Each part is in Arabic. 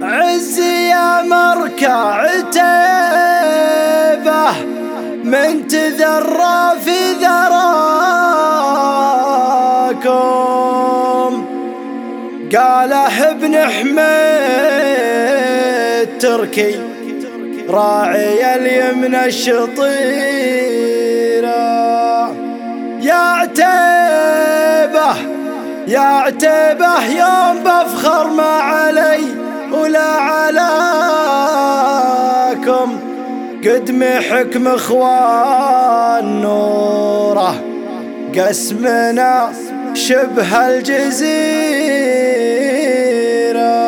عزي يا مركع عتيبه من تذرى في ذراكم. قاله ابن حميد تركي راعي اليمن الشطيرة. يا عتيبة يا عتيبة يوم بفخر ما علي ولا علاكم، قدم حكم اخوان نوره قسمنا شبه الجزيرة.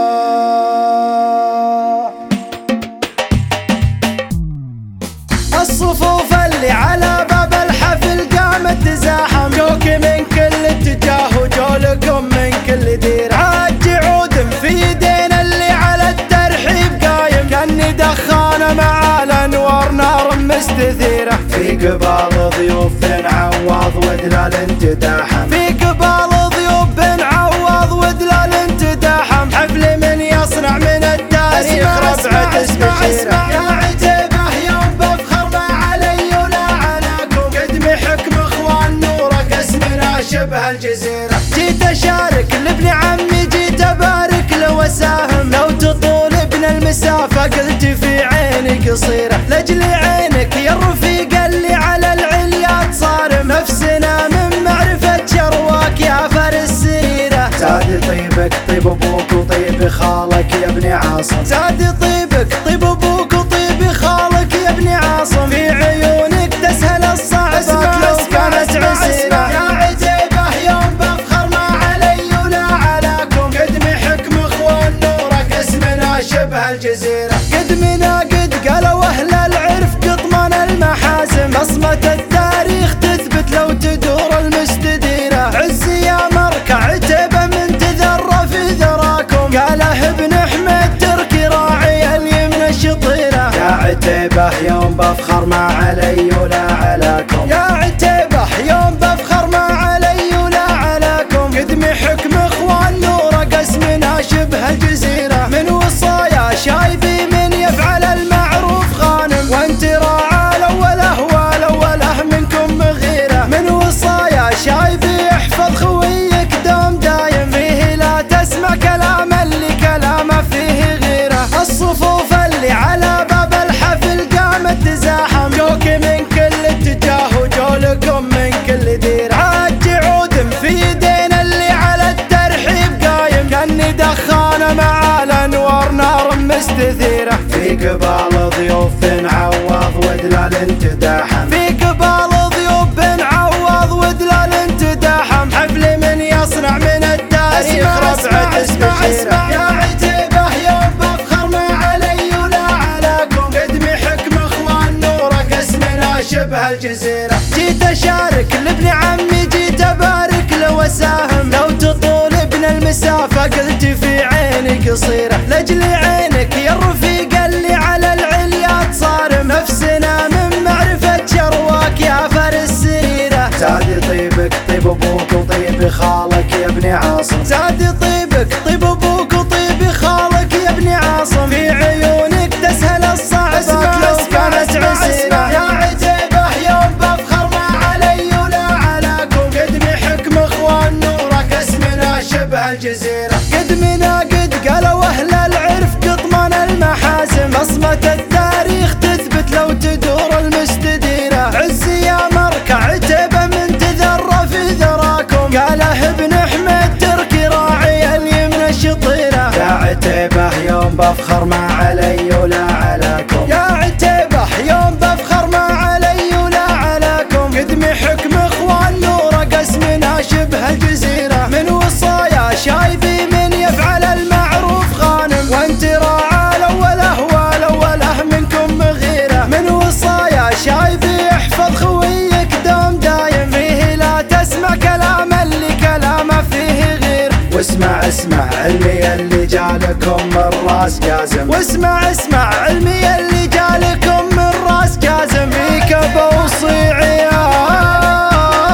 الصفوف اللي على باب الحفل قامت تزاحم، جوك من كل اتجاه وجولكم من كل دير. عاد عود في يدينا اللي على الترحيب قايم، كاني دخانة مع الانوار نار مستثيرة. في قبال ضيوف بن عوض ودلال تداحم، في قبال ضيوف بن عوض ودلال تداحم. حفل من يصنع من التاريخ ربعة تستشيره. يا عتيبة يوم بفخر ما علي ولا علاكم، قدم حكم اخوان نوره قسمنا شبه الجزيرة. جيت اشارك لابن عمي جيت ابارك له واساهم، لو تطول ابن المسافة قلت في عيني قصيرة. لاجل عينك يا الرفيق اللي على العليا تصارم، نفسنا من معرفة شرواك يا فارس سيرة. زاد طيبك طيب ابوك وطيب خالك يا ابن عاصم، زاد طيبك طيب ابوك وطيب خالك يا ابن عاصم. في عيونك تسهل الصعبات لو كانت عسيرة. يا عتيبة يوم بفخر ما علي ولا علاكم، قدم حكم اخوان نوره قسمنا شبه الجزيرة. قدمنا قد قالوا اهل العرف قطمان المحاسم، بصمة التاريخ تثبت لو تدور المستديرة. عزي يا مركع عتيبة من تذرى في ذراكم، قاله ابن حميد تركي راعي اليمن الشطيرة. يا عتيبة يوم بفخر ما علي ولا علاكم، يا عتيبة يوم بفخر ما علي ولا علاكم. قدم حكم اخوان نوره قسمنا شبه الجزيرة. من وصايا شايبي من يفعل المعروف غانم، وانت راعى الاوله والاوله منكم غيره. من وصايا شايبي احفظ خويك دوم دايم، فيه لا تسمع كلام اللي كلامه فيه غيره. الصفوف اللي على باب الحفل قامت تزاحم، جوك من كل اتجاه وجولكم من كل دير. عاد عود في يدينا اللي على الترحيب قايم، كاني دخانة مع الانوار نار مستثيرة. في قبال ضيوف بن عوض ودلال تداحم، في قبال ضيوف بن عوض ودلال تداحم. حفل من يصنع من التاريخ ربعة تستشيره. يا عتيبة يوم بفخر ما علي ولا علاكم، قدم حكم اخوان نوره قسمنا شبه الجزيرة. جيت اشارك لابن عمي جيت ابارك له واساهم، لو تطول ابن المسافة قلت في عيني قصيرة. لاجل عينك يا الرفيق اللي على العليا تصارم، نفسنا من معرفة شرواك يا فارس سيرة. زاد طيبك طيب ابوك وطيب خالك يا ابن عاصم، زاد طيبك طيب ابوك وطيب خالك يا ابن عاصم. في عيونك تسهل الصعبات لو كانت عسيرة. يا عتيبة يوم بفخر ما علي ولا علاكم، قدم حكم اخوان نوره قسمنا شبه الجزيرة. قدمنا قد قالوا اهل العرف قطمان المحاسم، بصمة التاريخ تثبت لو تدور المستديرة. عزي يا مركع عتيبة من تذرى في ذراكم، قاله ابن حميد تركي راعي اليمن الشطيرة. يا عتيبة يوم بفخر ما علي ولا علاكم، يا عتيبة يوم بفخر ما علي ولا علاكم. قدم حكم اخوان نوره قسمنا شبه الجزيرة. من وصايا شايبي من يفعل المعروف غانم، وانت راعى الاوله والاوله منكم غيره. من وصايا شايبي احفظ خويك دوم دايم، فيه لا تسمع كلام اللي كلامه فيه غير. واسمع اسمع علمي اللي جالكم من راس جازم، واسمع اسمع علمي اللي جالكم من راس جازم. فيك بوصي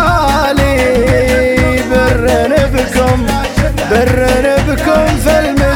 عيالي برن بكم في المدينة.